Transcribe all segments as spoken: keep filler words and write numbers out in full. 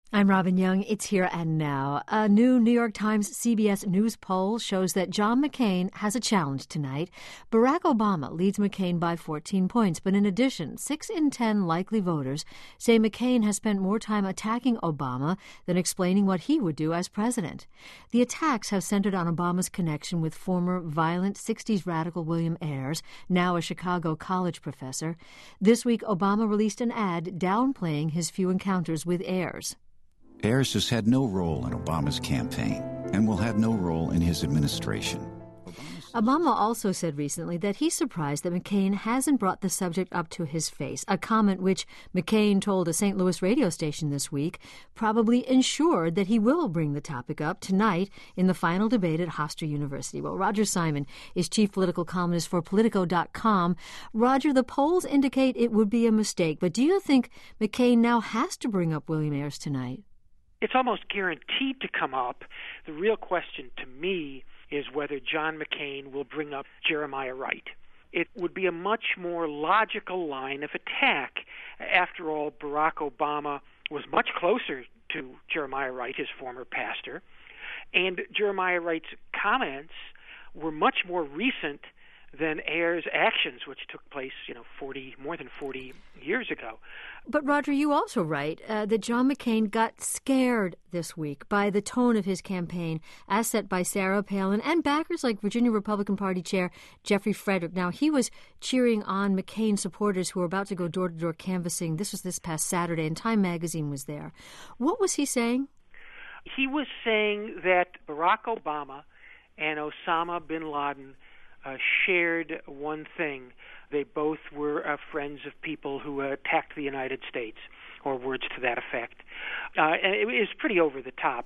I'm Robin Young. It's Here and Now. A new New York Times C B S News poll shows that John McCain has a challenge tonight. Barack Obama leads McCain by fourteen points, but in addition, six in ten likely voters say McCain has spent more time attacking Obama than explaining what he would do as president. The attacks have centered on Obama's connection with former violent sixties radical William Ayers, now a Chicago college professor. This week, Obama released an ad downplaying his few encounters with Ayers. Ayers has had no role in Obama's campaign and will have no role in his administration. Obama also said recently that he's surprised that McCain hasn't brought the subject up to his face, a comment which McCain told a Saint Louis radio station this week probably ensured that he will bring the topic up tonight in the final debate at Hofstra University. Well, Roger Simon is chief political columnist for Politico dot com. Roger, the polls indicate it would be a mistake, but do you think McCain now has to bring up William Ayers tonight? It's almost guaranteed to come up. The real question to me is whether John McCain will bring up Jeremiah Wright. It would be a much more logical line of attack. After all, Barack Obama was much closer to Jeremiah Wright, his former pastor, and Jeremiah Wright's comments were much more recent than Ayers' actions, which took place, you know, forty more than forty years ago. But, Roger, you also write uh, that John McCain got scared this week by the tone of his campaign, as set by Sarah Palin and backers like Virginia Republican Party Chair Jeffrey Frederick. Now, he was cheering on McCain supporters who were about to go door-to-door canvassing. This was this past Saturday, and Time magazine was there. What was he saying? He was saying that Barack Obama and Osama bin Laden Uh, shared one thing. They both were uh, friends of people who uh, attacked the United States, or words to that effect. Uh, and it was pretty over the top.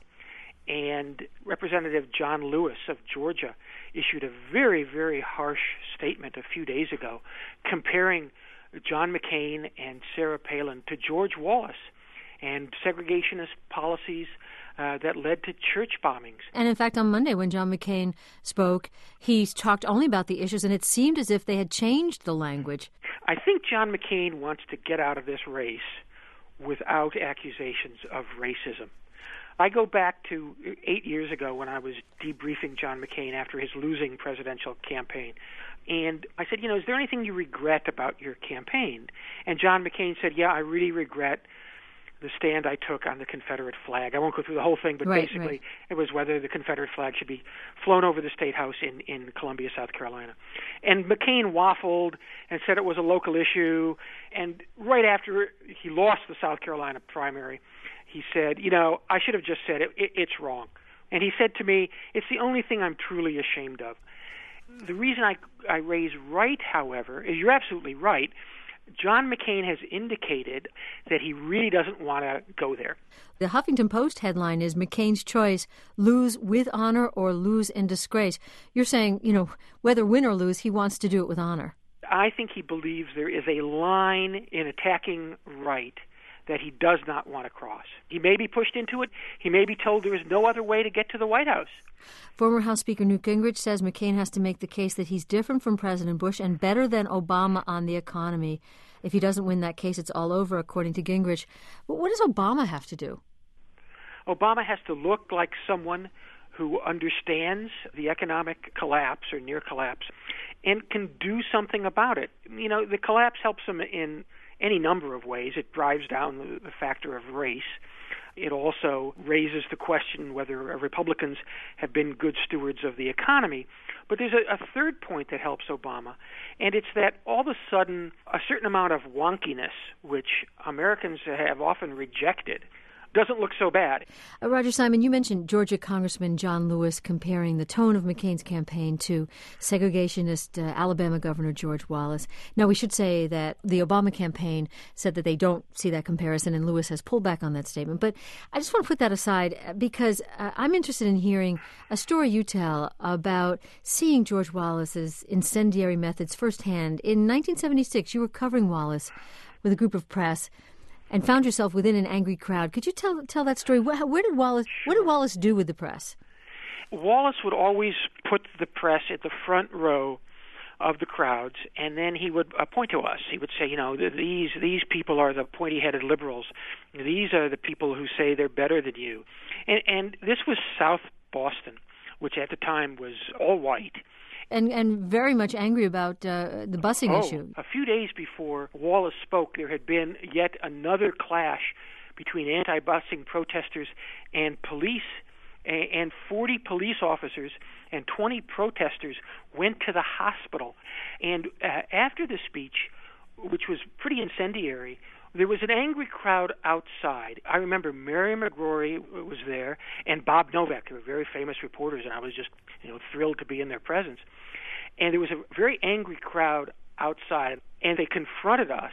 And Representative John Lewis of Georgia issued a very, very harsh statement a few days ago comparing John McCain and Sarah Palin to George Wallace and segregationist policies Uh, that led to church bombings. And in fact, on Monday when John McCain spoke, he talked only about the issues, and it seemed as if they had changed the language. I think John McCain wants to get out of this race without accusations of racism. I go back to eight years ago when I was debriefing John McCain after his losing presidential campaign. And I said, you know, is there anything you regret about your campaign? And John McCain said, yeah, I really regret the stand I took on the Confederate flag. I won't go through the whole thing, but right, basically right. It was whether the Confederate flag should be flown over the State House in, in Columbia, South Carolina. And McCain waffled and said it was a local issue. And right after he lost the South Carolina primary, he said, you know, I should have just said it, it, it's wrong. And he said to me, it's the only thing I'm truly ashamed of. The reason I, I raise Wright, however, is you're absolutely right. John McCain has indicated that he really doesn't want to go there. The Huffington Post headline is McCain's choice, lose with honor or lose in disgrace. You're saying, you know, whether win or lose, he wants to do it with honor. I think he believes there is a line in attacking Wright that he does not want to cross. He may be pushed into it. He may be told there is no other way to get to the White House. Former House Speaker Newt Gingrich says McCain has to make the case that he's different from President Bush and better than Obama on the economy. If he doesn't win that case, it's all over, according to Gingrich. But what does Obama have to do? Obama has to look like someone who understands the economic collapse or near collapse and can do something about it. You know, the collapse helps him in any number of ways. It drives down the, the factor of race. It also raises the question whether Republicans have been good stewards of the economy. But there's a, a third point that helps Obama, and it's that all of a sudden a certain amount of wonkiness, which Americans have often rejected, doesn't look so bad. Uh, Roger Simon, you mentioned Georgia Congressman John Lewis comparing the tone of McCain's campaign to segregationist uh, Alabama Governor George Wallace. Now, we should say that the Obama campaign said that they don't see that comparison, and Lewis has pulled back on that statement. But I just want to put that aside because uh, I'm interested in hearing a story you tell about seeing George Wallace's incendiary methods firsthand. In nineteen seventy-six, you were covering Wallace with a group of press and found yourself within an angry crowd. Could you tell tell that story? Where, where did Wallace What did Wallace do with the press? Wallace would always put the press at the front row of the crowds, and then he would uh, point to us. He would say, you know, these these people are the pointy-headed liberals. These are the people who say they're better than you. And, and this was South Boston, which at the time was all white. And and very much angry about uh, the busing oh, issue. A few days before Wallace spoke, there had been yet another clash between anti-busing protesters and police, and forty police officers and twenty protesters went to the hospital. And uh, after the speech, which was pretty incendiary, there was an angry crowd outside. I remember Mary McGrory was there and Bob Novak. They were very famous reporters, and I was just, you know, thrilled to be in their presence. And there was a very angry crowd outside, and they confronted us,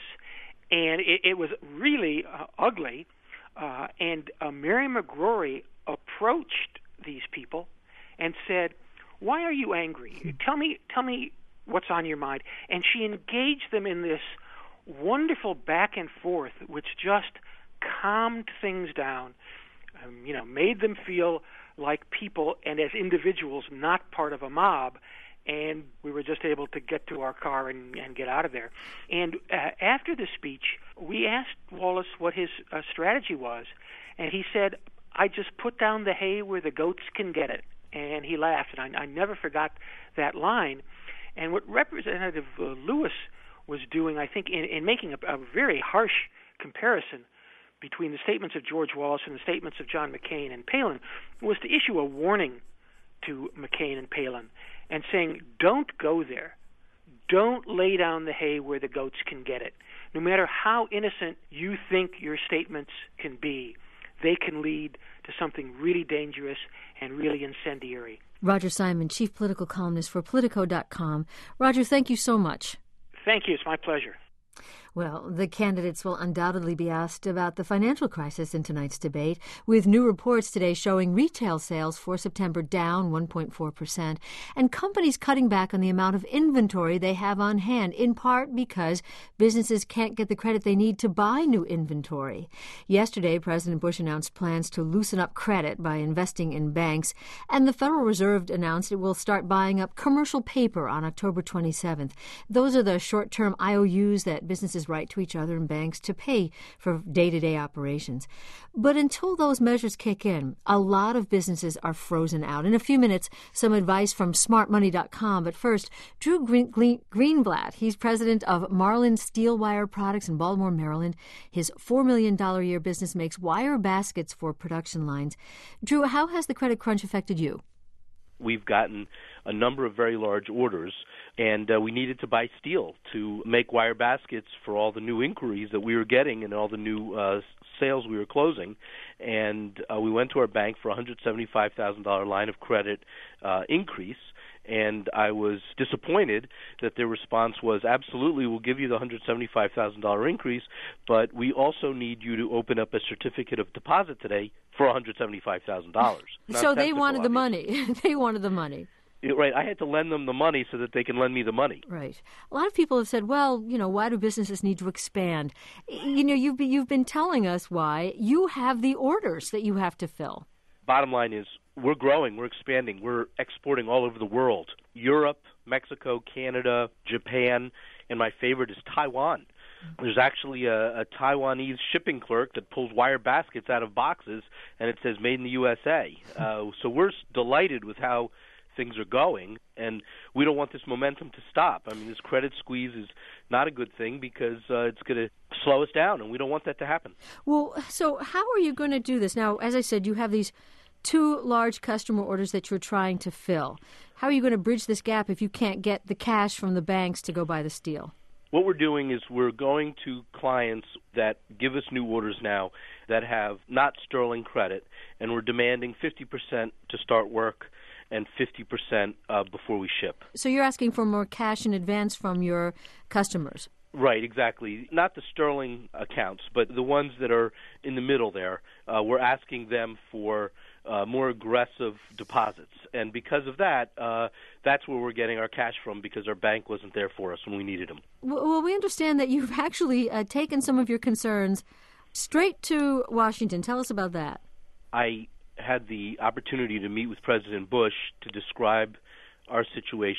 and it, it was really uh, ugly. Uh, and uh, Mary McGrory approached these people and said, "Why are you angry? Tell me, tell me what's on your mind." And she engaged them in this wonderful back and forth, which just calmed things down, um, you know, made them feel like people and as individuals, not part of a mob. And we were just able to get to our car and, and get out of there. And uh, after the speech, we asked Wallace what his uh, strategy was, and he said, "I just put down the hay where the goats can get it." And he laughed, and I, I never forgot that line. And what Representative uh, Lewis was doing, I think, in, in making a, a very harsh comparison between the statements of George Wallace and the statements of John McCain and Palin, was to issue a warning to McCain and Palin and saying, don't go there. Don't lay down the hay where the goats can get it. No matter how innocent you think your statements can be, they can lead to something really dangerous and really incendiary. Roger Simon, chief political columnist for Politico dot com. Roger, thank you so much. Thank you. It's my pleasure. Well, the candidates will undoubtedly be asked about the financial crisis in tonight's debate, with new reports today showing retail sales for September down one point four percent, and companies cutting back on the amount of inventory they have on hand, in part because businesses can't get the credit they need to buy new inventory. Yesterday, President Bush announced plans to loosen up credit by investing in banks, and the Federal Reserve announced it will start buying up commercial paper on October twenty-seventh. Those are the short-term I O Us that businesses write to each other and banks to pay for day-to-day operations. But until those measures kick in, a lot of businesses are frozen out. In a few minutes, some advice from smart money dot com. But first, Drew Green, Greenblatt, he's president of Marlin Steel Wire Products in Baltimore, Maryland. His four million dollars a year business makes wire baskets for production lines. Drew, how has the credit crunch affected you? We've gotten a number of very large orders, and uh, we needed to buy steel to make wire baskets for all the new inquiries that we were getting and all the new uh, sales we were closing. And uh, we went to our bank for a one hundred seventy-five thousand dollars line of credit uh, increase, and I was disappointed that their response was, absolutely, we'll give you the one hundred seventy-five thousand dollars increase, but we also need you to open up a certificate of deposit today for one hundred seventy-five thousand dollars. So they wanted the money. They wanted the money. Right. I had to lend them the money so that they can lend me the money. Right. A lot of people have said, well, you know, why do businesses need to expand? You know, you've been, you've been telling us why. You have the orders that you have to fill. Bottom line is we're growing, we're expanding, we're exporting all over the world. Europe, Mexico, Canada, Japan, and my favorite is Taiwan. There's actually a, a Taiwanese shipping clerk that pulls wire baskets out of boxes, and it says made in the U S A. Uh, so we're delighted with how things are going, and we don't want this momentum to stop. I mean, this credit squeeze is not a good thing because uh, it's going to slow us down, and we don't want that to happen. Well, so how are you going to do this? Now, as I said, you have these two large customer orders that you're trying to fill. How are you going to bridge this gap if you can't get the cash from the banks to go buy the steel? What we're doing is we're going to clients that give us new orders now that have not sterling credit, and we're demanding fifty percent to start work and fifty percent uh, before we ship. So you're asking for more cash in advance from your customers? Right, exactly. Not the sterling accounts, but the ones that are in the middle there. Uh, we're asking them for uh, more aggressive deposits. And because of that, uh, that's where we're getting our cash from, because our bank wasn't there for us when we needed them. Well, we understand that you've actually uh, taken some of your concerns straight to Washington. Tell us about that. I had the opportunity to meet with President Bush to describe our situation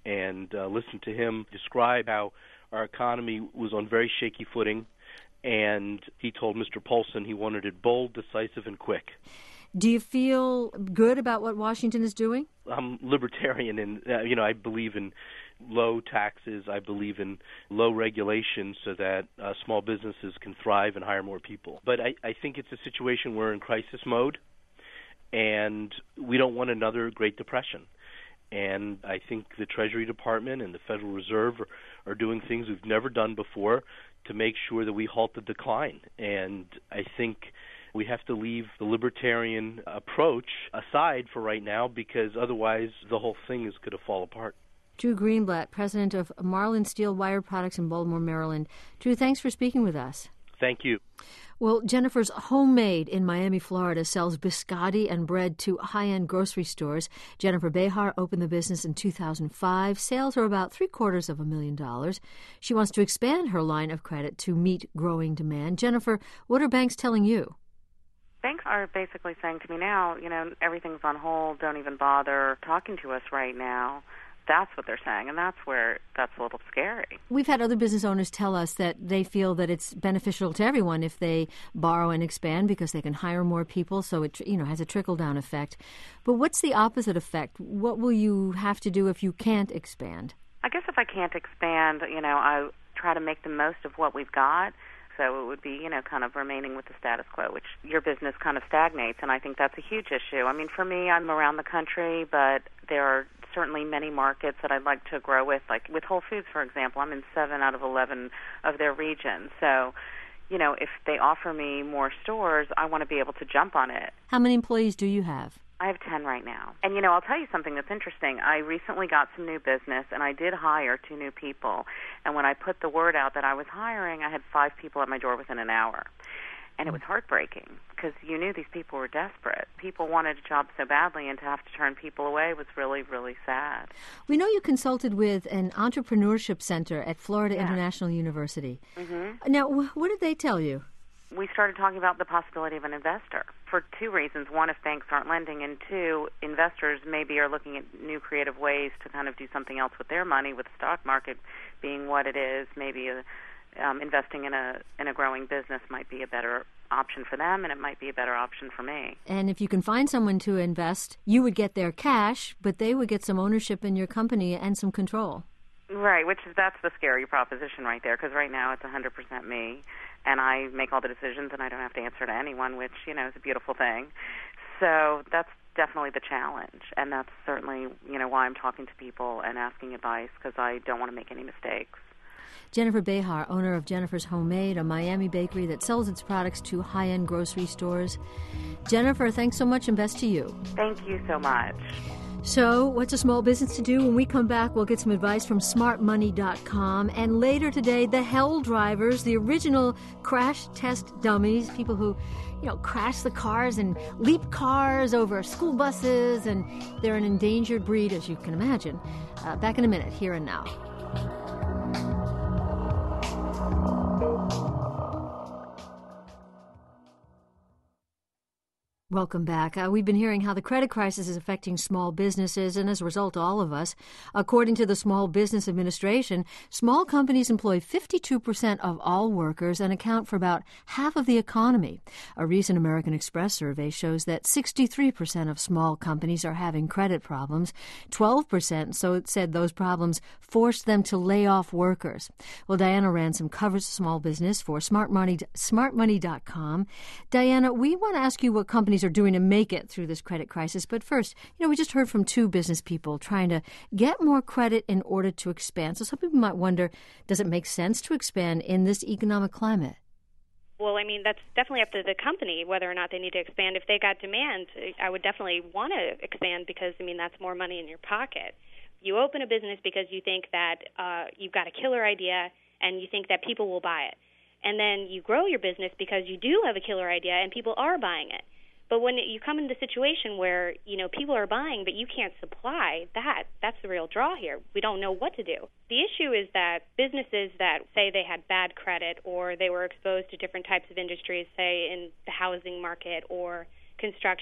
and uh, listened to him describe how our economy was on very shaky footing, and he told Mister Polson he wanted it bold, decisive, and quick. Do you feel good about what Washington is doing? I'm libertarian, and uh, you know I believe in low taxes. I believe in low regulation so that uh, small businesses can thrive and hire more people. But I, I think it's a situation where we're in crisis mode, and we don't want another Great Depression. And I think the Treasury Department and the Federal Reserve are, are doing things we've never done before to make sure that we halt the decline. And I think we have to leave the libertarian approach aside for right now, because otherwise the whole thing is going to fall apart. Drew Greenblatt, president of Marlin Steel Wire Products in Baltimore, Maryland. Drew, thanks for speaking with us. Thank you. Well, Jennifer's Homemade in Miami, Florida sells biscotti and bread to high-end grocery stores. Jennifer Behar opened the business in two thousand five. Sales are about three-quarters of a million dollars. She wants to expand her line of credit to meet growing demand. Jennifer, what are banks telling you? Banks are basically saying to me now, you know, everything's on hold, don't even bother talking to us right now. That's what they're saying, and that's where that's a little scary. We've had other business owners tell us that they feel that it's beneficial to everyone if they borrow and expand because they can hire more people, so it, you know, has a trickle-down effect. But what's the opposite effect? What will you have to do if you can't expand? I guess if I can't expand, you know, I try to make the most of what we've got. So it would be, you know, kind of remaining with the status quo, which your business kind of stagnates, and I think that's a huge issue. I mean, for me, I'm around the country, but there are certainly many markets that I'd like to grow with, like with Whole Foods, for example. I'm in seven out of eleven of their regions. So, you know, if they offer me more stores, I want to be able to jump on it. How many employees do you have? I have ten right now. And, you know, I'll tell you something that's interesting. I recently got some new business, and I did hire two new people. And when I put the word out that I was hiring, I had five people at my door within an hour. And it was heartbreaking because you knew these people were desperate. People wanted a job so badly, and to have to turn people away was really, really sad. We know you consulted with an entrepreneurship center at Florida Yeah. International University. Mm-hmm. Now, what did they tell you? We started talking about the possibility of an investor for two reasons. One, if banks aren't lending, and two, investors maybe are looking at new creative ways to kind of do something else with their money, with the stock market being what it is. Maybe a, um, investing in a in a growing business might be a better option for them, and it might be a better option for me. And if you can find someone to invest, you would get their cash, but they would get some ownership in your company and some control. Right, which is that's the scary proposition right there, because right now it's one hundred percent me, and I make all the decisions, and I don't have to answer to anyone, which, you know, is a beautiful thing. So that's definitely the challenge, and that's certainly, you know, why I'm talking to people and asking advice, because I don't want to make any mistakes. Jennifer Behar, owner of Jennifer's Homemade, a Miami bakery that sells its products to high-end grocery stores. Jennifer, thanks so much, and best to you. Thank you so much. So, what's a small business to do? When we come back, we'll get some advice from smart money dot com. And later today, the Hell Drivers, the original crash test dummies, people who, you know, crash the cars and leap cars over school buses, and they're an endangered breed, as you can imagine. Uh, back in a minute, here and now. Welcome back. Uh, we've been hearing how the credit crisis is affecting small businesses, and as a result, all of us. According to the Small Business Administration, small companies employ fifty-two percent of all workers and account for about half of the economy. A recent American Express survey shows that sixty-three percent of small companies are having credit problems. twelve percent, so it said those problems forced them to lay off workers. Well, Diana Ransom covers small business for smart money smart money dot com. Diana, we want to ask you what companies are doing to make it through this credit crisis. But first, you know, we just heard from two business people trying to get more credit in order to expand. So some people might wonder, does it make sense to expand in this economic climate? Well, I mean, that's definitely up to the company whether or not they need to expand. If they got demand, I would definitely want to expand because, I mean, that's more money in your pocket. You open a business because you think that uh, you've got a killer idea and you think that people will buy it. And then you grow your business because you do have a killer idea and people are buying it. But when you come into a situation where, you know, people are buying but you can't supply, that that's the real draw here. We don't know what to do. The issue is that businesses that say they had bad credit or they were exposed to different types of industries, say in the housing market or construction,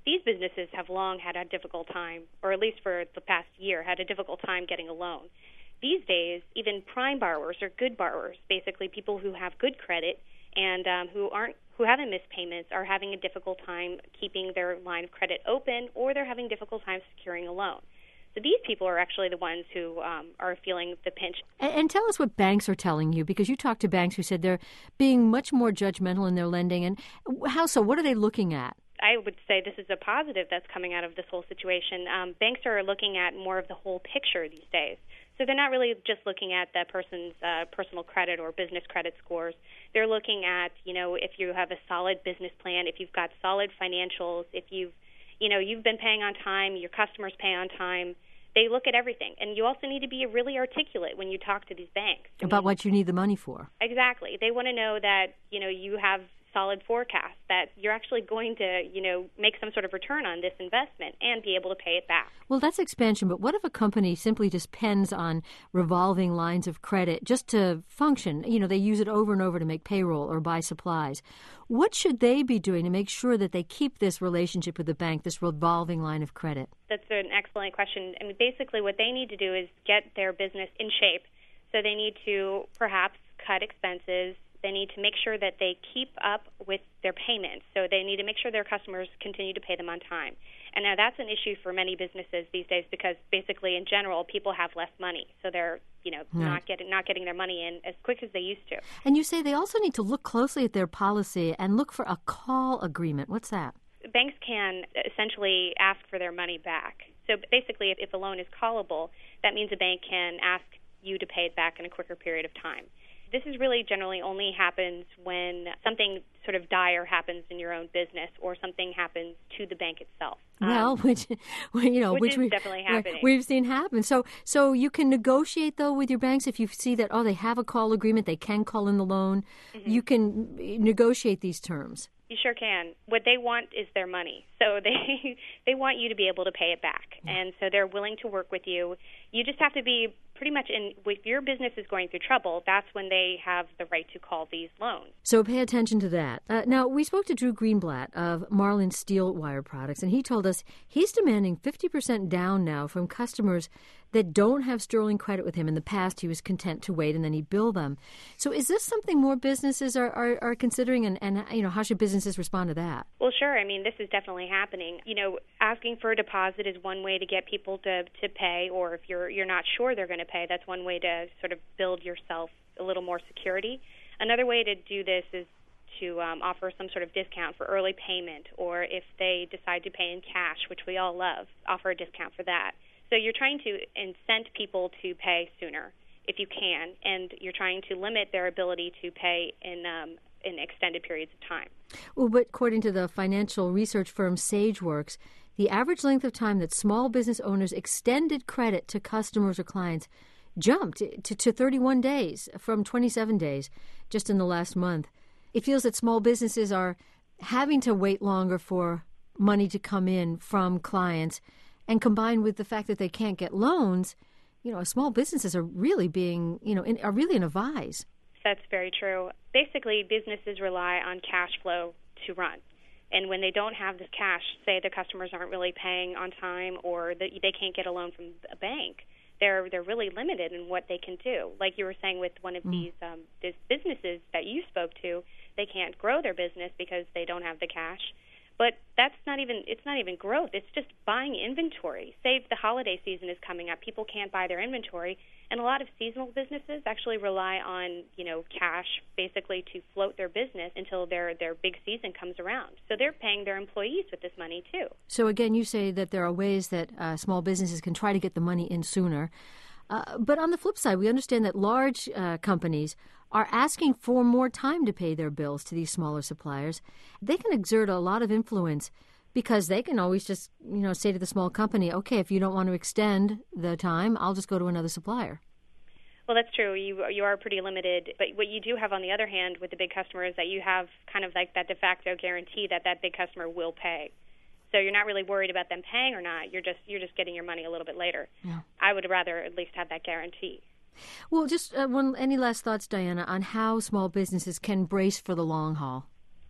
these businesses have long had a difficult time, or at least for the past year, had a difficult time getting a loan. These days, even prime borrowers or good borrowers, basically people who have good credit and um, who aren't who haven't missed payments, are having a difficult time keeping their line of credit open, or they're having difficult time securing a loan. So these people are actually the ones who um, are feeling the pinch. And, and tell us what banks are telling you, because you talked to banks who said they're being much more judgmental in their lending. And how so? What are they looking at? I would say this is a positive that's coming out of this whole situation. Um, banks are looking at more of the whole picture these days. So they're not really just looking at the person's uh, personal credit or business credit scores. They're looking at, you know, if you have a solid business plan, if you've got solid financials, if you've, you know, you've been paying on time, your customers pay on time. They look at everything. And you also need to be really articulate when you talk to these banks. I About mean, what you need the money for. Exactly. They want to know that, you know, you have solid forecast, that you're actually going to, you know, make some sort of return on this investment and be able to pay it back. Well, that's expansion, but what if a company simply depends on revolving lines of credit just to function? You know, they use it over and over to make payroll or buy supplies. What should they be doing to make sure that they keep this relationship with the bank, this revolving line of credit? That's an excellent question. I mean, basically what they need to do is get their business in shape. So they need to perhaps cut expenses. They need to make sure that they keep up with their payments. So they need to make sure their customers continue to pay them on time. And now that's an issue for many businesses these days, because basically in general people have less money. So they're, you know, right. not getting not getting their money in as quick as they used to. And you say they also need to look closely at their policy and look for a call agreement. What's that? Banks can essentially ask for their money back. So basically if, if a loan is callable, that means a bank can ask you to pay it back in a quicker period of time. This is really generally only happens when something sort of dire happens in your own business or something happens to the bank itself. Well, um, which, you know, which, which is we, definitely happening. We've seen happen. So, so you can negotiate though with your banks if you see that oh they have a call agreement, they can call in the loan. Mm-hmm. You can negotiate these terms. You sure can. What they want is their money. So they they want you to be able to pay it back. Yeah. And so they're willing to work with you. You just have to be pretty much in, if your business is going through trouble, that's when they have the right to call these loans. So pay attention to that. Uh, now, we spoke to Drew Greenblatt of Marlin Steel Wire Products, and he told us he's demanding fifty percent down now from customers that don't have sterling credit with him. In the past, he was content to wait and then he'd bill them. So is this something more businesses are, are, are considering, and, and you know, how should businesses respond to that? Well, sure. I mean, this is definitely happening. You know, asking for a deposit is one way to get people to, to pay, or if you're you're not sure they're going to pay, that's one way to sort of build yourself a little more security. Another way to do this is to um, offer some sort of discount for early payment, or if they decide to pay in cash, which we all love, offer a discount for that. So you're trying to incent people to pay sooner if you can, and you're trying to limit their ability to pay in um, in extended periods of time. Well, but according to the financial research firm SageWorks, the average length of time that small business owners extended credit to customers or clients jumped to, to thirty-one days from twenty-seven days just in the last month. It feels that small businesses are having to wait longer for money to come in from clients, and combined with the fact that they can't get loans, you know, small businesses are really being, you know, in, are really in a vise. That's very true. Basically, businesses rely on cash flow to run. And when they don't have this cash, say the customers aren't really paying on time, or that they can't get a loan from a bank, they're they're really limited in what they can do. Like you were saying with one of mm. these um, these businesses that you spoke to, they can't grow their business because they don't have the cash. But that's not even, it's not even growth. It's just buying inventory. Say the holiday season is coming up. People can't buy their inventory. And a lot of seasonal businesses actually rely on, you know, cash basically to float their business until their, their big season comes around. So they're paying their employees with this money too. So again, you say that there are ways that uh, small businesses can try to get the money in sooner. Uh, but on the flip side, we understand that large uh, companies are asking for more time to pay their bills to these smaller suppliers. They can exert a lot of influence because they can always just, you know, say to the small company, okay, if you don't want to extend the time, I'll just go to another supplier. Well, that's true. You you are pretty limited. But what you do have on the other hand with the big customer is that you have kind of like that de facto guarantee that that big customer will pay. So you're not really worried about them paying or not. You're just you're just getting your money a little bit later. Yeah. I would rather at least have that guarantee. Well, just uh, one. Any last thoughts, Diana, on how small businesses can brace for the long haul?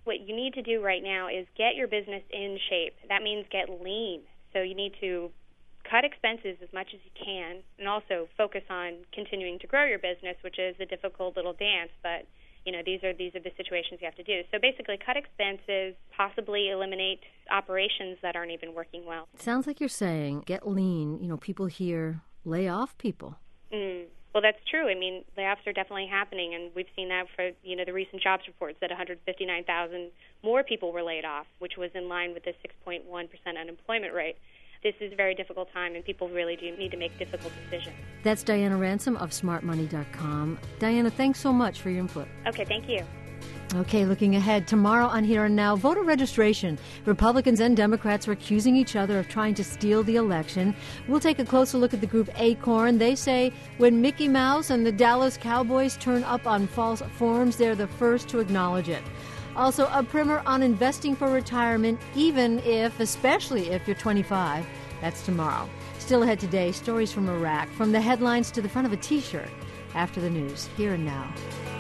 What you need to do right now is get your business in shape. That means get lean. So you need to cut expenses as much as you can and also focus on continuing to grow your business, which is a difficult little dance, but you know, these are these are the situations you have to do. So basically cut expenses, possibly eliminate operations that aren't even working well. Sounds like you're saying get lean. You know, people here lay off people. Mm. Well, that's true. I mean, layoffs are definitely happening, and we've seen that for, you know, the recent jobs reports that one hundred fifty-nine thousand more people were laid off, which was in line with the six point one percent unemployment rate. This is a very difficult time, and people really do need to make difficult decisions. That's Diana Ransom of smart money dot com. Diana, thanks so much for your input. Okay, thank you. Okay, looking ahead, tomorrow on Here and Now, voter registration. Republicans and Democrats are accusing each other of trying to steal the election. We'll take a closer look at the group Acorn. They say when Mickey Mouse and the Dallas Cowboys turn up on false forms, they're the first to acknowledge it. Also, a primer on investing for retirement, even if, especially if you're twenty-five. That's tomorrow. Still ahead today, stories from Iraq, from the headlines to the front of a T-shirt. After the news, Here and Now.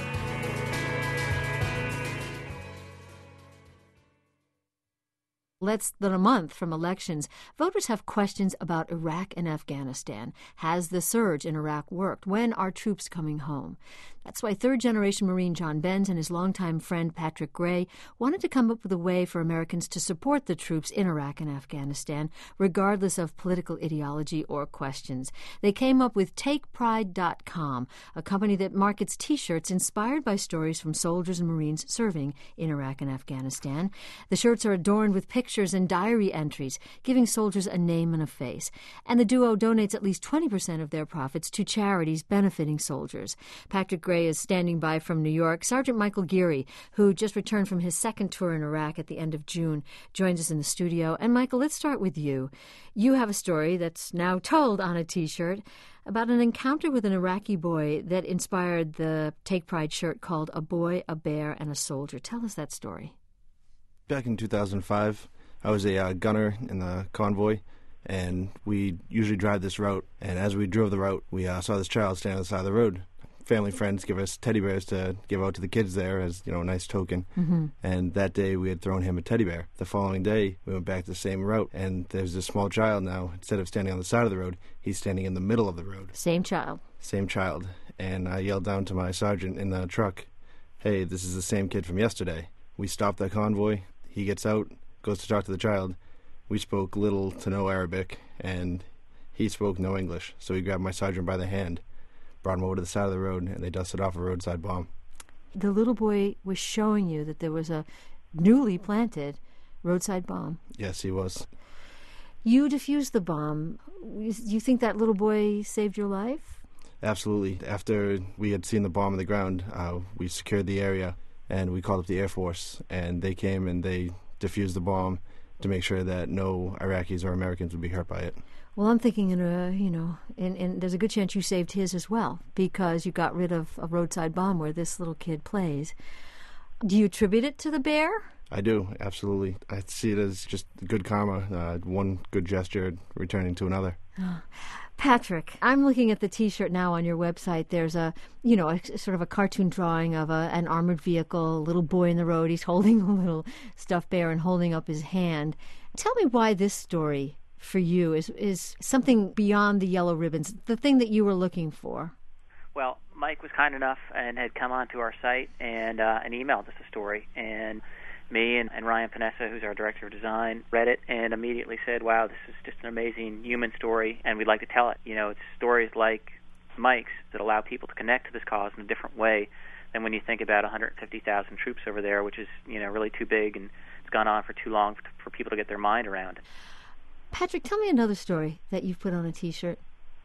Less than a month from elections, voters have questions about Iraq and Afghanistan. Has the surge in Iraq worked? When are troops coming home? That's why third-generation Marine John Benz and his longtime friend Patrick Gray wanted to come up with a way for Americans to support the troops in Iraq and Afghanistan, regardless of political ideology or questions. They came up with Take Pride dot com, a company that markets T-shirts inspired by stories from soldiers and Marines serving in Iraq and Afghanistan. The shirts are adorned with pictures and diary entries, giving soldiers a name and a face. And the duo donates at least twenty percent of their profits to charities benefiting soldiers. Patrick Gray is standing by from New York. Sergeant Michael Geary, who just returned from his second tour in Iraq at the end of June, joins us in the studio. And Michael, let's start with you. You have a story that's now told on a T-shirt about an encounter with an Iraqi boy that inspired the Take Pride shirt called A Boy, a Bear, and a Soldier. Tell us that story. Back in two thousand five, I was a uh, gunner in the convoy, and we usually drive this route. And as we drove the route, we uh, saw this child standing on the side of the road. Family friends give us teddy bears to give out to the kids there as, you know, a nice token. Mm-hmm. And that day we had thrown him a teddy bear. The following day we went back the same route, and there's this small child now. Instead of standing on the side of the road, he's standing in the middle of the road. Same child. Same child. And I yelled down to my sergeant in the truck, "Hey, this is the same kid from yesterday." We stopped the convoy. He gets out, goes to talk to the child. We spoke little to no Arabic, and he spoke no English. So he grabbed my sergeant by the hand, brought him over to the side of the road, and they dusted off a roadside bomb. The little boy was showing you that there was a newly planted roadside bomb. Yes, he was. You defused the bomb. You think that little boy saved your life? Absolutely. After we had seen the bomb on the ground, uh, we secured the area, and we called up the Air Force, and they came and they defused the bomb to make sure that no Iraqis or Americans would be hurt by it. Well, I'm thinking, in a, you know, and, and there's a good chance you saved his as well, because you got rid of a roadside bomb where this little kid plays. Do you attribute it to the bear? I do, absolutely. I see it as just good karma, uh, one good gesture returning to another. Oh. Patrick, I'm looking at the T-shirt now on your website. There's a, you know, a, sort of a cartoon drawing of a, an armored vehicle, a little boy in the road. He's holding a little stuffed bear and holding up his hand. Tell me why this story for you is is something beyond the yellow ribbons, the thing that you were looking for. Well, Mike was kind enough and had come onto our site and uh, and emailed us a story, and me and, and Ryan Panessa, who's our director of design, read it and immediately said, "Wow, this is just an amazing human story, and we'd like to tell it." You know, it's stories like Mike's that allow people to connect to this cause in a different way than when you think about one hundred fifty thousand troops over there, which is, you know, really too big, and it's gone on for too long for, for people to get their mind around. Patrick, tell me another story that you've put on a T-shirt.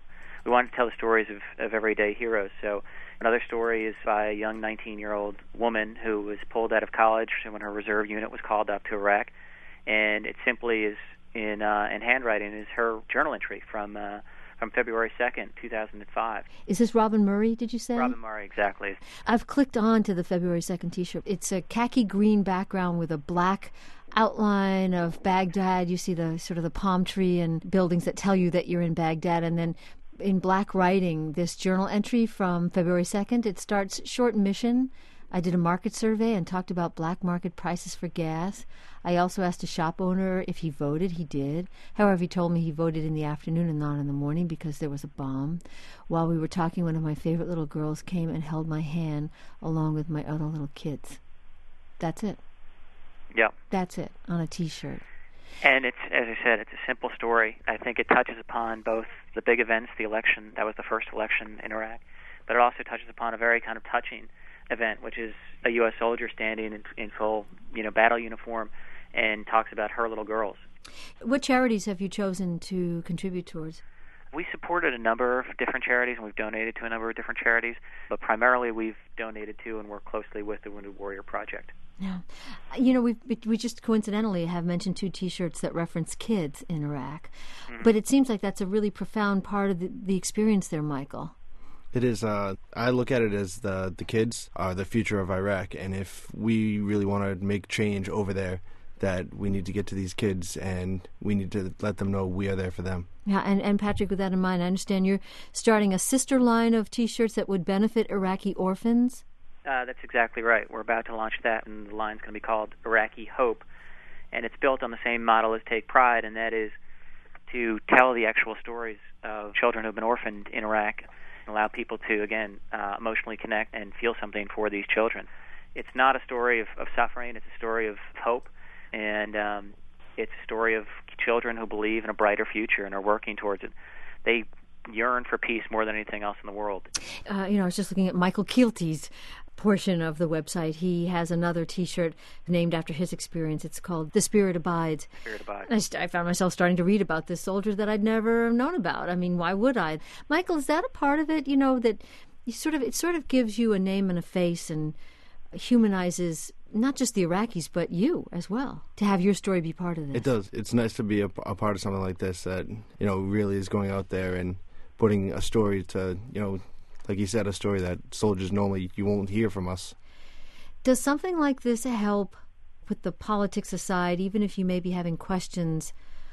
We wanted to tell the stories of, of everyday heroes. So another story is by a young nineteen-year-old woman who was pulled out of college when her reserve unit was called up to Iraq, and it simply is in uh, in handwriting is her journal entry from uh, from February second, two thousand five. Is this Robin Murray, did you say? Robin Murray, exactly. I've clicked on to the February second T-shirt. It's a khaki green background with a black outline of Baghdad. You see the sort of the palm tree and buildings that tell you that you're in Baghdad, and then in black writing, this journal entry from February second. It starts, "Short mission. I did a market survey and talked about black market prices for gas. I also asked a shop owner if he voted. He did. However, he told me he voted in the afternoon and not in the morning because there was a bomb. While we were talking, one of my favorite little girls came and held my hand along with my other little kids. That's it. Yep. That's it, on a T-shirt. And it's, as I said, it's a simple story. I think it touches upon both the big events, the election, that was the first election in Iraq, but it also touches upon a very kind of touching event, which is a U S soldier standing in, in full, you know, battle uniform and talks about her little girls. What charities have you chosen to contribute towards? We supported a number of different charities, and we've donated to a number of different charities, but primarily we've donated to and work closely with the Wounded Warrior Project. Yeah. You know, we we just coincidentally have mentioned two T-shirts that reference kids in Iraq, mm-hmm. but it seems like that's a really profound part of the, the experience there, Michael. It is. Uh, I look at it as the the kids are the future of Iraq, and if we really want to make change over there, that we need to get to these kids and we need to let them know we are there for them. Yeah, and, and Patrick, with that in mind, I understand you're starting a sister line of T-shirts that would benefit Iraqi orphans? Uh, that's exactly right. We're about to launch that, and the line's going to be called Iraqi Hope, and it's built on the same model as Take Pride, and that is to tell the actual stories of children who have been orphaned in Iraq and allow people to, again, uh, emotionally connect and feel something for these children. It's not a story of, of suffering. It's a story of hope, and um, it's a story of children who believe in a brighter future and are working towards it. They yearn for peace more than anything else in the world. Uh, you know, I was just looking at Michael Kielty's portion of the website. He has another T-shirt named after his experience. It's called The Spirit Abides. Spirit Abides. I, st- I found myself starting to read about this soldier that I'd never known about. I mean, why would I? Michael, is that a part of it? You know, that you sort of it sort of gives you a name and a face and humanizes not just the Iraqis, but you as well, to have your story be part of this. It does. It's nice to be a, a part of something like this that, you know, really is going out there and putting a story to, you know, like you said, a story that soldiers normally you won't hear from us. Does something like this help, put the politics aside, even if you may be having questions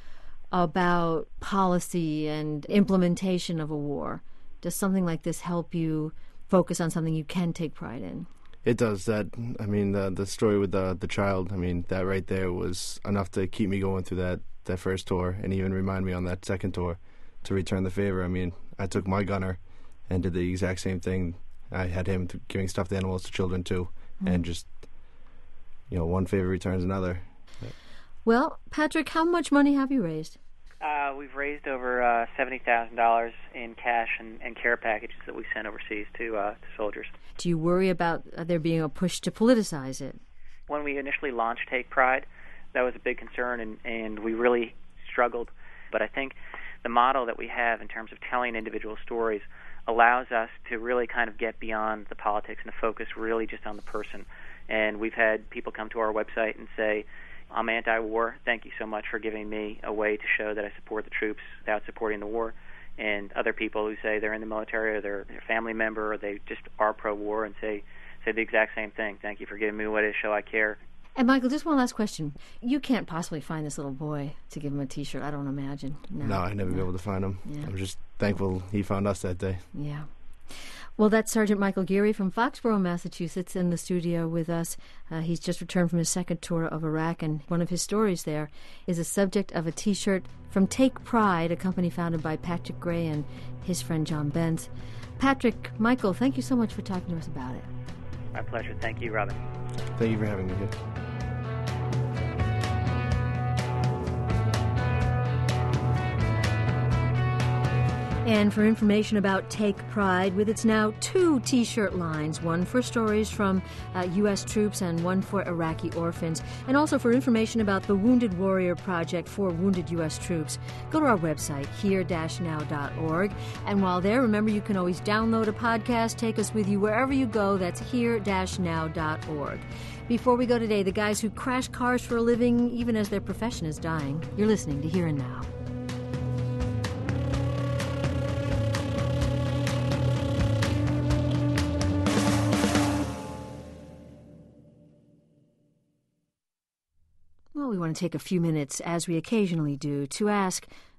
about policy and implementation of a war, does something like this help you focus on something you can take pride in? It does. That, I mean, the the story with the the child, I mean, that right there was enough to keep me going through that, that first tour and even remind me on that second tour to return the favor. I mean, I took my gunner and did the exact same thing. I had him to giving stuffed animals to children, too, mm-hmm. and just, you know, one favor returns another. Well, Patrick, how much money have you raised? Uh, we've raised over uh, seventy thousand dollars in cash and, and care packages that we sent overseas to, uh, to soldiers. Do you worry about there being a push to politicize it? When we initially launched Take Pride, that was a big concern, and, and we really struggled. But I think the model that we have in terms of telling individual stories allows us to really kind of get beyond the politics and to focus really just on the person. And we've had people come to our website and say, I'm anti-war. Thank you so much for giving me a way to show that I support the troops without supporting the war. And other people who say they're in the military or they're a family member or they just are pro-war and say say the exact same thing. Thank you for giving me a way to show I care. And Michael, just one last question. You can't possibly find this little boy to give him a T-shirt, I don't imagine. No, no I'd never no. be able to find him. Yeah. I'm just thankful he found us that day. Yeah. Well, that's Sergeant Michael Geary from Foxborough, Massachusetts, in the studio with us. Uh, he's just returned from his second tour of Iraq, and one of his stories there is the subject of a T-shirt from Take Pride, a company founded by Patrick Gray and his friend John Benz. Patrick, Michael, thank you so much for talking to us about it. My pleasure. Thank you, Robin. Thank you for having me here. And for information about Take Pride, with its now two T-shirt lines, one for stories from uh, U S troops and one for Iraqi orphans, and also for information about the Wounded Warrior Project for wounded U S troops, go to our website, here dash now dot org. And while there, remember you can always download a podcast, take us with you wherever you go. That's here dash now dot org. Before we go today, the guys who crash cars for a living, even as their profession is dying. You're listening to Here and Now. Well, we want to take a few minutes, as we occasionally do, to ask,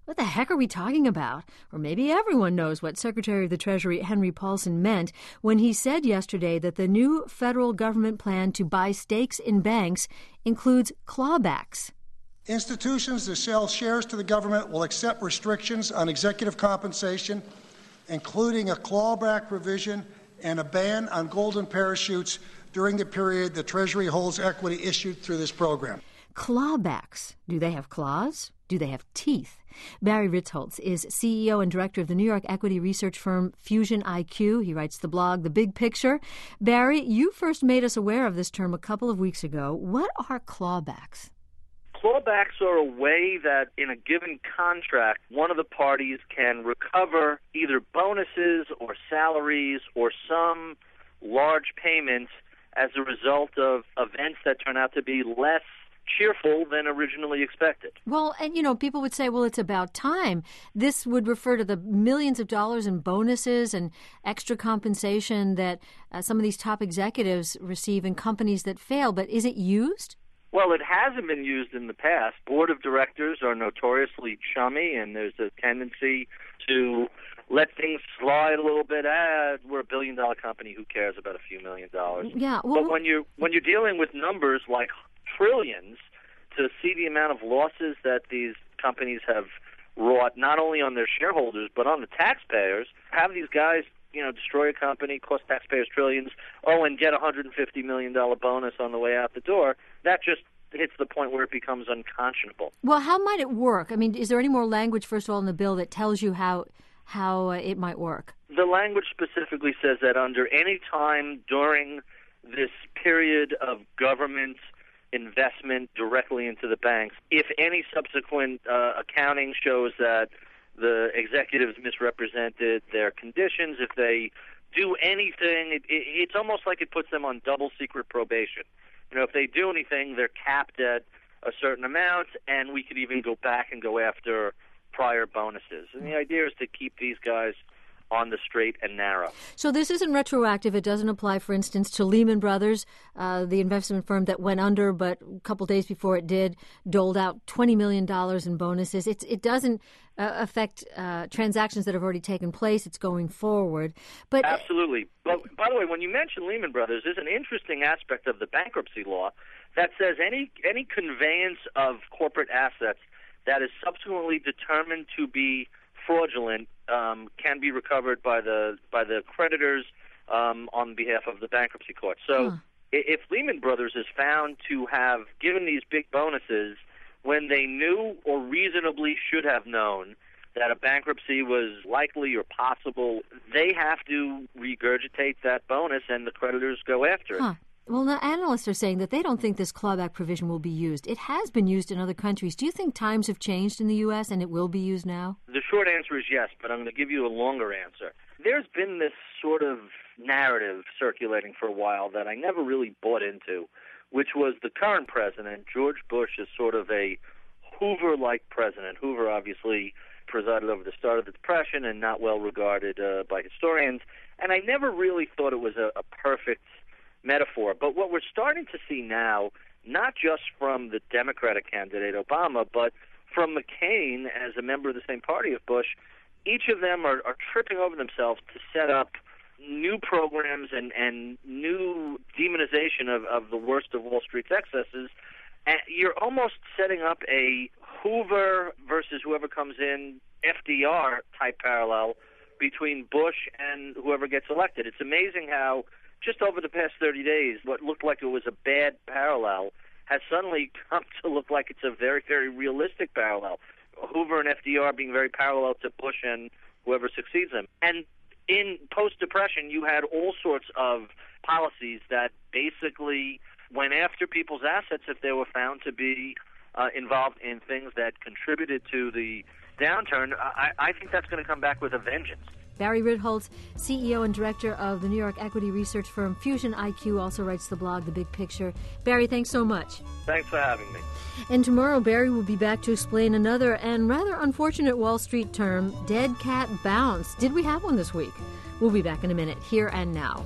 What the heck are we talking about? Or maybe everyone knows what Secretary of the Treasury Henry Paulson meant when he said yesterday that the new federal government plan to buy stakes in banks includes clawbacks. Institutions that sell shares to the government will accept restrictions on executive compensation, including a clawback provision and a ban on golden parachutes during the period the Treasury holds equity issued through this program. Clawbacks. Do they have claws? Do they have teeth? Barry Ritholtz is C E O and director of the New York equity research firm Fusion I Q. He writes the blog The Big Picture. Barry, you first made us aware of this term a couple of weeks ago. What are clawbacks? Clawbacks are a way that in a given contract, one of the parties can recover either bonuses or salaries or some large payments as a result of events that turn out to be less cheerful than originally expected. Well, and you know, people would say, well, it's about time. This would refer to the millions of dollars in bonuses and extra compensation that uh, some of these top executives receive in companies that fail. But is it used? Well, it hasn't been used in the past. Board of directors are notoriously chummy, and there's a tendency to let things slide a little bit. Ah, we're a billion-dollar company. Who cares about a few million dollars? Yeah. Well, but when you're when you're dealing with numbers like trillions, to see the amount of losses that these companies have wrought, not only on their shareholders but on the taxpayers, have these guys, you know, destroy a company, cost taxpayers trillions, oh, and get a one hundred fifty million dollars bonus on the way out the door, that just hits the point where it becomes unconscionable. Well, how might it work? I mean, is there any more language, first of all, in the bill that tells you how how uh, it might work? The language specifically says that under any time during this period of government investment directly into the banks, if any subsequent uh, accounting shows that the executives misrepresented their conditions, if they do anything, it, it, it's almost like it puts them on double secret probation. You know, if they do anything, they're capped at a certain amount, and we could even go back and go after prior bonuses. And the idea is to keep these guys on the straight and narrow. So this isn't retroactive. It doesn't apply, for instance, to Lehman Brothers, uh, the investment firm that went under, but a couple days before it did, doled out twenty million dollars in bonuses. It's, it doesn't uh, affect uh, transactions that have already taken place. It's going forward. But Absolutely. But by the way, when you mention Lehman Brothers, there's an interesting aspect of the bankruptcy law that says any any conveyance of corporate assets that is subsequently determined to be fraudulent um, can be recovered by the by the creditors um, on behalf of the bankruptcy court. So huh. if Lehman Brothers is found to have given these big bonuses when they knew or reasonably should have known that a bankruptcy was likely or possible, they have to regurgitate that bonus and the creditors go after huh. it. Well, now analysts are saying that they don't think this clawback provision will be used. It has been used in other countries. Do you think times have changed in the U S and it will be used now? The short answer is yes, but I'm going to give you a longer answer. There's been this sort of narrative circulating for a while that I never really bought into, which was the current president, George Bush, is sort of a Hoover-like president. Hoover obviously presided over the start of the Depression and not well regarded uh, by historians, and I never really thought it was a, a perfect metaphor. But what we're starting to see now, not just from the Democratic candidate Obama, but from McCain as a member of the same party of Bush, each of them are, are tripping over themselves to set up new programs and, and new demonization of, of the worst of Wall Street's excesses. And you're almost setting up a Hoover versus whoever comes in, F D R type parallel between Bush and whoever gets elected. It's amazing how just over the past thirty days, what looked like it was a bad parallel has suddenly come to look like it's a very, very realistic parallel. Hoover and F D R being very parallel to Bush and whoever succeeds them. And in post-Depression, you had all sorts of policies that basically went after people's assets if they were found to be uh, involved in things that contributed to the downturn. I, I think that's going to come back with a vengeance. Barry Ritholtz, C E O and director of the New York equity research firm Fusion I Q, also writes the blog The Big Picture. Barry, thanks so much. Thanks for having me. And tomorrow, Barry will be back to explain another and rather unfortunate Wall Street term, dead cat bounce. Did we have one this week? We'll be back in a minute, here and now.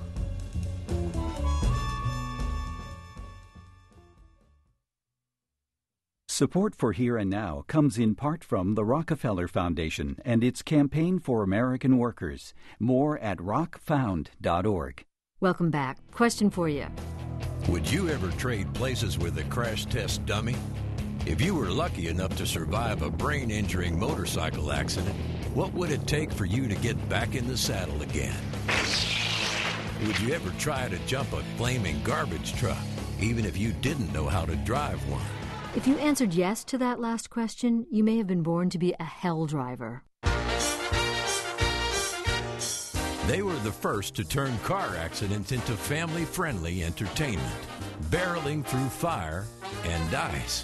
Support for Here and Now comes in part from the Rockefeller Foundation and its Campaign for American Workers. More at rock found dot org. Welcome back. Question for you. Would you ever trade places with a crash test dummy? If you were lucky enough to survive a brain-injuring motorcycle accident, what would it take for you to get back in the saddle again? Would you ever try to jump a flaming garbage truck, even if you didn't know how to drive one? If you answered yes to that last question, you may have been born to be a hell driver. They were the first to turn car accidents into family-friendly entertainment, barreling through fire and ice,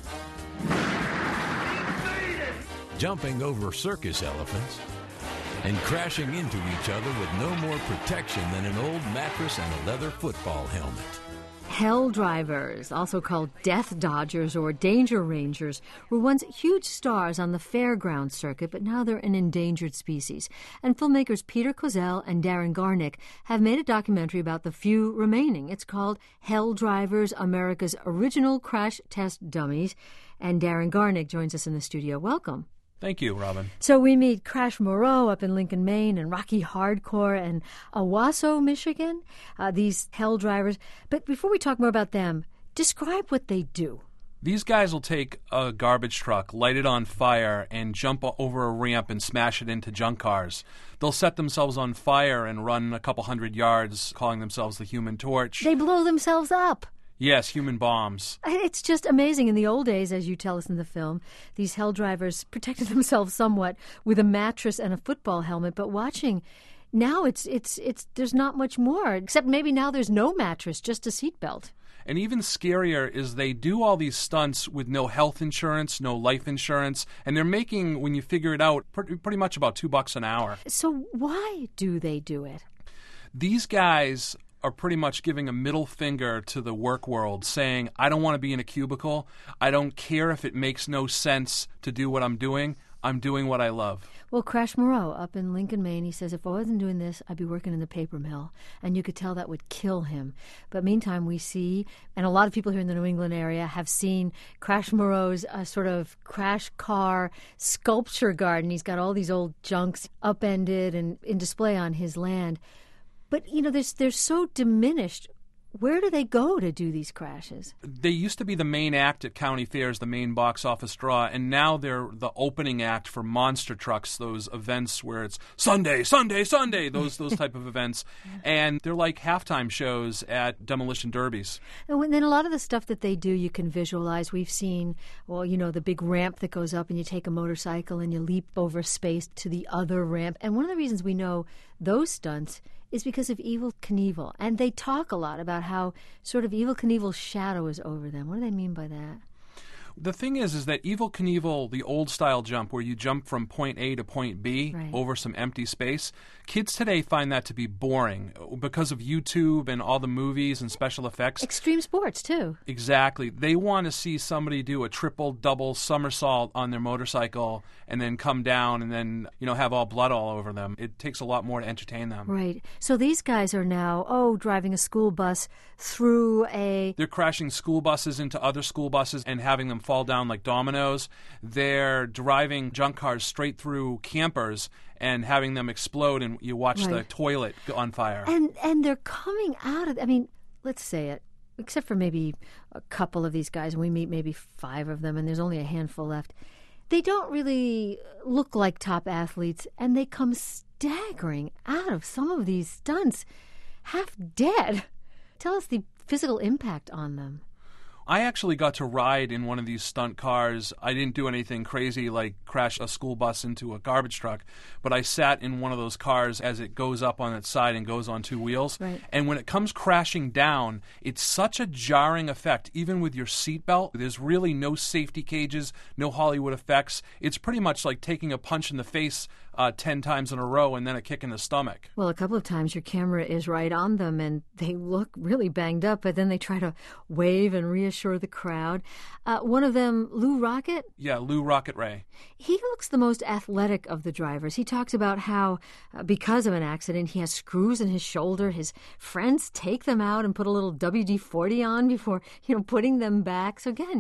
jumping over circus elephants, and crashing into each other with no more protection than an old mattress and a leather football helmet. Hell drivers, also called death dodgers or danger rangers, were once huge stars on the fairground circuit, but now they're an endangered species. And filmmakers Peter Kozel and Darren Garnick have made a documentary about the few remaining. It's called Hell Drivers, America's Original Crash Test Dummies. And Darren Garnick joins us in the studio. Welcome. Thank you, Robin. So we meet Crash Moreau up in Lincoln, Maine, and Rocky Hardcore and Owasso, Michigan, uh, these hell drivers. But before we talk more about them, describe what they do. These guys will take a garbage truck, light it on fire, and jump over a ramp and smash it into junk cars. They'll set themselves on fire and run a couple hundred yards, calling themselves the Human Torch. They blow themselves up. Yes, human bombs. It's just amazing. In the old days, as you tell us in the film, these hell drivers protected themselves somewhat with a mattress and a football helmet. But watching now, it's it's it's there's not much more, except maybe now there's no mattress, just a seatbelt. And even scarier is they do all these stunts with no health insurance, no life insurance, and they're making, when you figure it out, pretty, pretty much about two bucks an hour. So why do they do it? These guys are pretty much giving a middle finger to the work world, saying, I don't want to be in a cubicle. I don't care if it makes no sense to do what I'm doing. I'm doing what I love. Well, Crash Moreau up in Lincoln, Maine, he says, if I wasn't doing this, I'd be working in the paper mill. And you could tell that would kill him. But meantime, we see, and a lot of people here in the New England area have seen Crash Moreau's uh, sort of crash car sculpture garden. He's got all these old junks upended and in display on his land. But, you know, they're, they're so diminished. Where do they go to do these crashes? They used to be the main act at county fairs, the main box office draw, and now they're the opening act for monster trucks, those events where it's Sunday, Sunday, Sunday, those those type of events. And they're like halftime shows at demolition derbies. And then a lot of the stuff that they do, you can visualize. We've seen, well, you know, the big ramp that goes up and you take a motorcycle and you leap over space to the other ramp. And one of the reasons we know those stunts is because of Evel Knievel. And they talk a lot about how sort of Evel Knievel's shadow is over them. What do they mean by that? The thing is, is that Evel Knievel, the old-style jump where you jump from point A to point B right. over some empty space, kids today find that to be boring because of YouTube and all the movies and special effects. Extreme sports, too. Exactly. They want to see somebody do a triple, double somersault on their motorcycle and then come down and then, you know, have all blood all over them. It takes a lot more to entertain them. Right. So these guys are now, oh, driving a school bus through a... They're crashing school buses into other school buses and having them fall down like dominoes. They're driving junk cars straight through campers and having them explode, and you watch right. the toilet on fire. And and they're coming out of, I mean, let's say it, except for maybe a couple of these guys, and we meet maybe five of them, and there's only a handful left. They don't really look like top athletes, and they come staggering out of some of these stunts half dead. Tell us the physical impact on them. I actually got to ride in one of these stunt cars. I didn't do anything crazy like crash a school bus into a garbage truck, but I sat in one of those cars as it goes up on its side and goes on two wheels. Right. And when it comes crashing down, it's such a jarring effect, even with your seatbelt. There's really no safety cages, no Hollywood effects. It's pretty much like taking a punch in the face uh, ten times in a row and then a kick in the stomach. Well, a couple of times your camera is right on them and they look really banged up, but then they try to wave and reassure the crowd. Uh, one of them, Lou Rocket? Yeah, Lou Rocket Ray. He looks the most athletic of the drivers. He talks about how, uh, because of an accident, he has screws in his shoulder. His friends take them out and put a little W D forty on before, you know, putting them back. So again,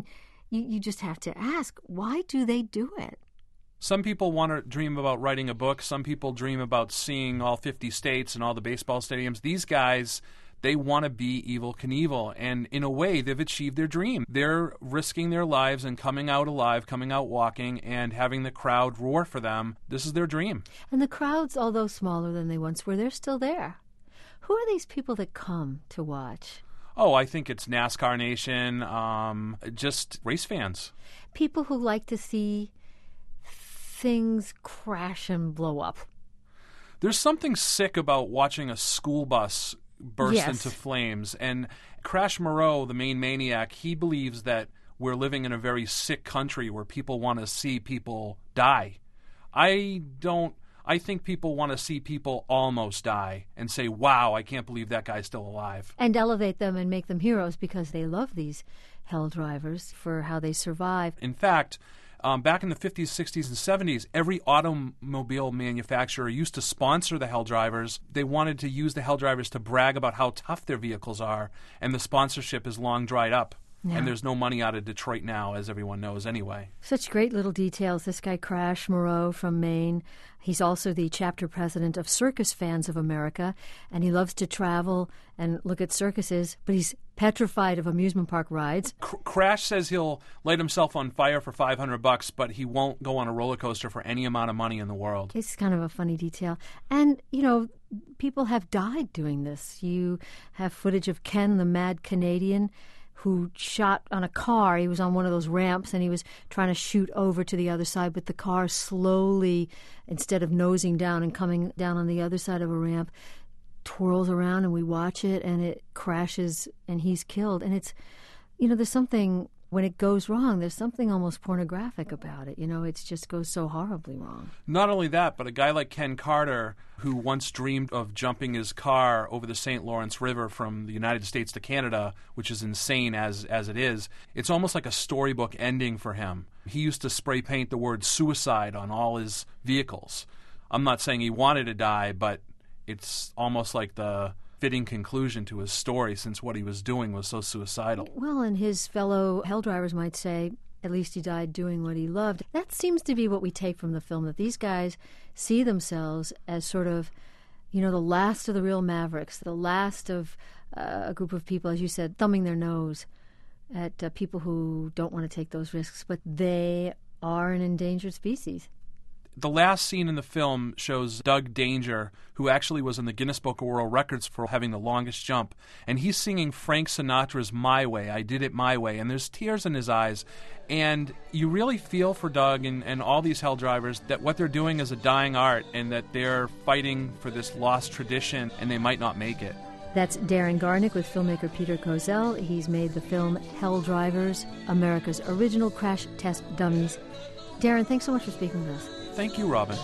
you, you just have to ask, why do they do it? Some people want to dream about writing a book. Some people dream about seeing all fifty states and all the baseball stadiums. These guys, they want to be Evel Knievel, and in a way, they've achieved their dream. They're risking their lives and coming out alive, coming out walking, and having the crowd roar for them. This is their dream. And the crowds, although smaller than they once were, they're still there. Who are these people that come to watch? Oh, I think it's NASCAR Nation, um, just race fans. People who like to see things crash and blow up. There's something sick about watching a school bus burst yes. into flames. And Crash Moreau, the main maniac, he believes that we're living in a very sick country where people want to see people die. I don't. I think people want to see people almost die and say, wow, I can't believe that guy's still alive. And elevate them and make them heroes because they love these hell drivers for how they survive. In fact, Um, back in the fifties, sixties, and seventies, every automobile manufacturer used to sponsor the Hell Drivers. They wanted to use the Hell Drivers to brag about how tough their vehicles are, and the sponsorship is long dried up. Yeah. And there's no money out of Detroit now, as everyone knows anyway. Such great little details. This guy, Crash Moreau from Maine, he's also the chapter president of Circus Fans of America, and he loves to travel and look at circuses, but he's petrified of amusement park rides. C- Crash says he'll light himself on fire for five hundred bucks, but he won't go on a roller coaster for any amount of money in the world. It's kind of a funny detail. And, you know, people have died doing this. You have footage of Ken, the mad Canadian, who shot on a car. He was on one of those ramps, and he was trying to shoot over to the other side, but the car slowly, instead of nosing down and coming down on the other side of a ramp, twirls around, and we watch it, and it crashes, and he's killed. And it's, you know, there's something, when it goes wrong, there's something almost pornographic about it. You know, it just goes so horribly wrong. Not only that, but a guy like Ken Carter, who once dreamed of jumping his car over the Saint Lawrence River from the United States to Canada, which is insane as as it is, it's almost like a storybook ending for him. He used to spray paint the word suicide on all his vehicles. I'm not saying he wanted to die, but it's almost like the fitting conclusion to his story, since what he was doing was so suicidal. Well, and his fellow hell drivers might say, at least he died doing what he loved. That seems to be what we take from the film, that these guys see themselves as sort of, you know, the last of the real mavericks, the last of uh, a group of people, as you said, thumbing their nose at uh, people who don't want to take those risks, but they are an endangered species. The last scene in the film shows Doug Danger, who actually was in the Guinness Book of World Records for having the longest jump, and he's singing Frank Sinatra's My Way, I Did It My Way, and there's tears in his eyes, and you really feel for Doug and, and all these hell drivers that what they're doing is a dying art, and that they're fighting for this lost tradition, and they might not make it. That's Darren Garnick with filmmaker Peter Kozel. He's made the film Hell Drivers, America's original crash test dummies. Darren, thanks so much for speaking with us. Thank you, Robin.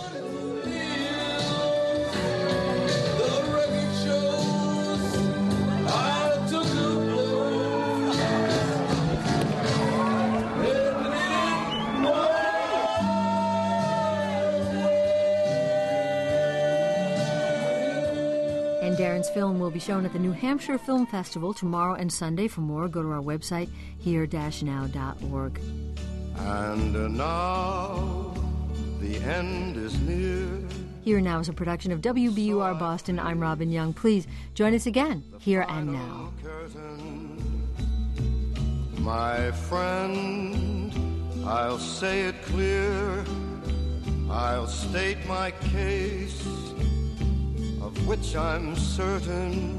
And Darren's film will be shown at the New Hampshire Film Festival tomorrow and Sunday. For more, go to our website, here dash now dot org. And now the end is near. Here Now is a production of W B U R Boston. I'm Robin Young. Please join us again, Here and Now. My friend, I'll say it clear. I'll state my case, of which I'm certain.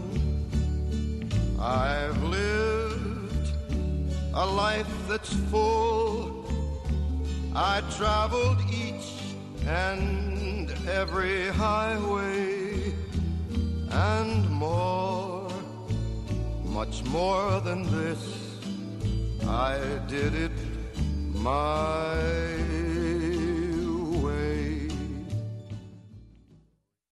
I've lived a life that's full. I traveled each and every highway, and more, much more than this, I did it my